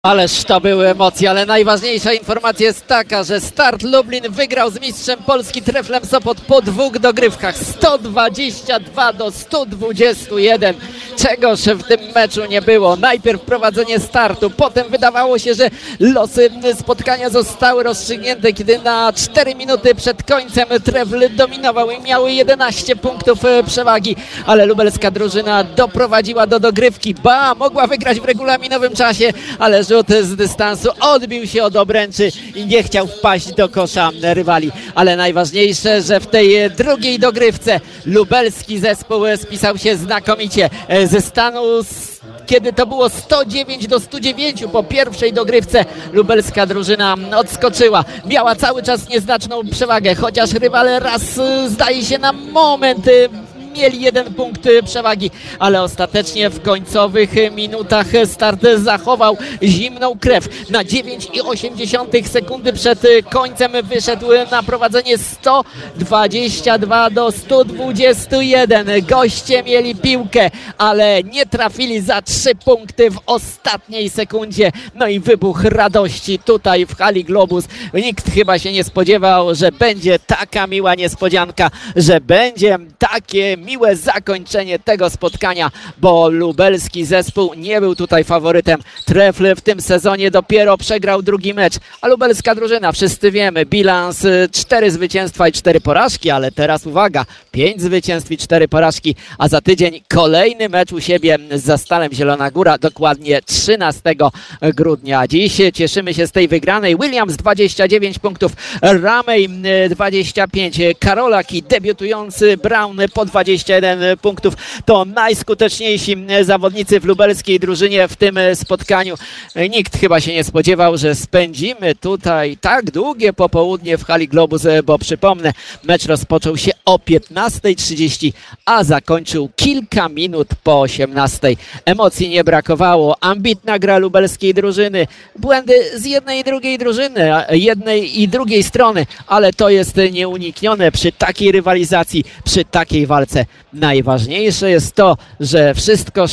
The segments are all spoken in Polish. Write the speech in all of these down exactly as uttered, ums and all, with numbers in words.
Ależ to były emocje, ale najważniejsza informacja jest taka, że Start Lublin wygrał z mistrzem Polski Treflem Sopot po dwóch dogrywkach sto dwadzieścia dwa do stu dwudziestu jeden. Czegoż w tym meczu nie było. Najpierw prowadzenie startu, potem wydawało się, że losy spotkania zostały rozstrzygnięte, kiedy na cztery minuty przed końcem Trefl dominował i miały jedenaście punktów przewagi, ale lubelska drużyna doprowadziła do dogrywki. Ba, mogła wygrać w regulaminowym czasie, ale rzut z dystansu odbił się od obręczy i nie chciał wpaść do kosza rywali. Ale najważniejsze, że w tej drugiej dogrywce lubelski zespół spisał się znakomicie ze stanu, kiedy to było sto dziewięć do stu dziewięciu po pierwszej dogrywce. Lubelska drużyna odskoczyła. Miała cały czas nieznaczną przewagę, chociaż rywale raz, zdaje się, na moment mieli jeden punkt przewagi, ale ostatecznie w końcowych minutach Start zachował zimną krew. Na dziewięć i osiem dziesiątych sekundy przed końcem wyszedł na prowadzenie sto dwadzieścia dwa do stu dwudziestu jeden. Goście mieli piłkę, ale nie trafili za trzy punkty w ostatniej sekundzie. No i wybuch radości tutaj w hali Globus. Nikt chyba się nie spodziewał, że będzie taka miła niespodzianka, że będzie takie miłe zakończenie tego spotkania, bo lubelski zespół nie był tutaj faworytem. Trefl w tym sezonie dopiero przegrał drugi mecz, a lubelska drużyna, wszyscy wiemy, bilans cztery zwycięstwa i cztery porażki, ale teraz uwaga, pięć zwycięstw i cztery porażki, a za tydzień kolejny mecz u siebie z Zastalem Zielona Góra, dokładnie trzynastego grudnia. Dziś cieszymy się z tej wygranej. Williams dwadzieścia dziewięć punktów, Ramey dwadzieścia pięć, Karolak i debiutujący Brown po dwadzieścia jeden punktów. To najskuteczniejsi zawodnicy w lubelskiej drużynie w tym spotkaniu. Nikt chyba się nie spodziewał, że spędzimy tutaj tak długie popołudnie w hali Globus, bo przypomnę, mecz rozpoczął się o piętnastej trzydzieści, a zakończył kilka minut po osiemnastej. Emocji nie brakowało. Ambitna gra lubelskiej drużyny. Błędy z jednej i drugiej drużyny, jednej i drugiej strony, ale to jest nieuniknione przy takiej rywalizacji, przy takiej walce. Najważniejsze jest to, że wszystko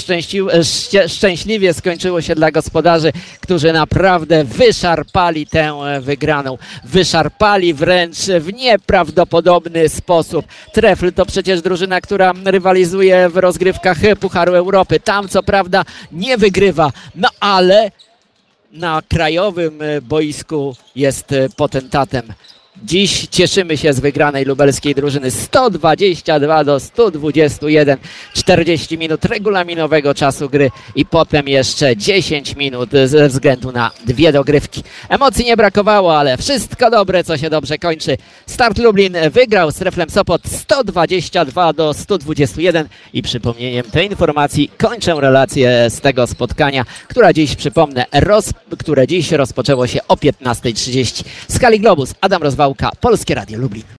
szczęśliwie skończyło się dla gospodarzy, którzy naprawdę wyszarpali tę wygraną. Wyszarpali wręcz w nieprawdopodobny sposób. Trefl to przecież drużyna, która rywalizuje w rozgrywkach Pucharu Europy. Tam co prawda nie wygrywa, no ale na krajowym boisku jest potentatem. Dziś cieszymy się z wygranej lubelskiej drużyny sto dwadzieścia dwa do stu dwudziestu jeden. czterdzieści minut regulaminowego czasu gry i potem jeszcze dziesięć minut ze względu na dwie dogrywki. Emocji nie brakowało, ale wszystko dobre, co się dobrze kończy. Start Lublin wygrał z Treflem Sopot sto dwadzieścia dwa do stu dwudziestu jeden i przypomnieniem tej informacji kończę relację z tego spotkania, która dziś, przypomnę, roz, które dziś rozpoczęło się o piętnastej trzydzieści. Z hali Globus, Adam Rozwałka, Polskie Radio Lublin.